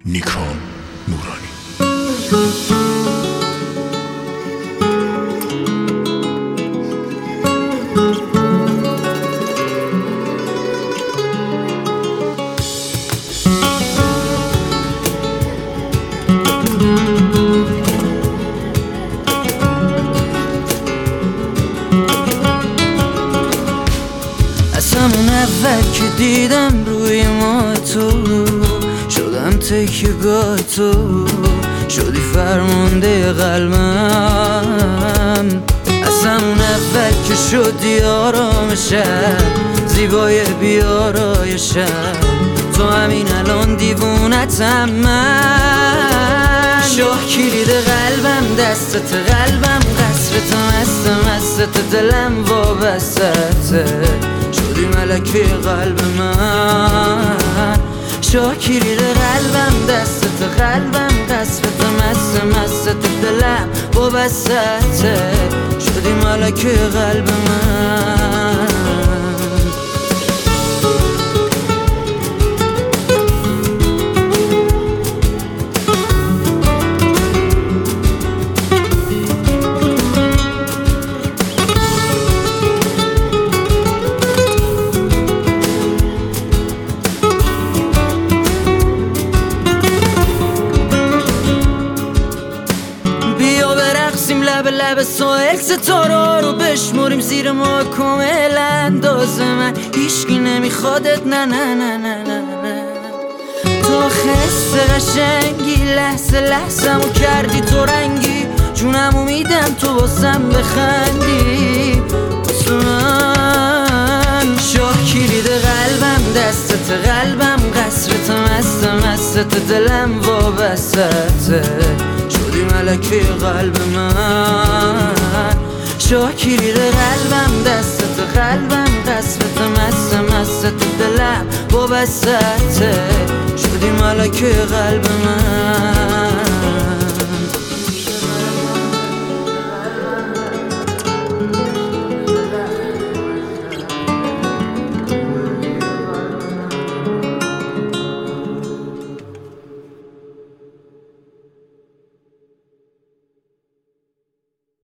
نیکان نورانی. از همون اول که دیدم روی ما تو شدم تکیه‌گاه تو، شدی فرمانده قلبم. از همون اول که شدی آرام شب، زیبای بیارای شب، تو همین الان دیوونتم من. شاه کلید قلبم، دستت قلبم، قصرت مستت دلم وابستته، شدی ملکه قلب من. شاه کلید قلبم، دستت قلبم، قصرت مستت دلم وابستته، شدی ملکه قلب من. لب لب ساحل ستاره رو بشمریم زیر ما کامل انداز من. هیچکی نمیخوادت، نه نه نه نه نه نه. تا خسته قشنگی لحظه لحظه‌مو کردی تو رنگی، جونمو میدم تو واسم بخندی واسه من. شاه کلید قلبم، دستت قلبم، قصرت مستت دلم وابستته، شدی ملکه قلب من. شاه کلید قلبم، دستت قلبم، قصرت مستت دلم وابستته، شدی ملکه قلب من.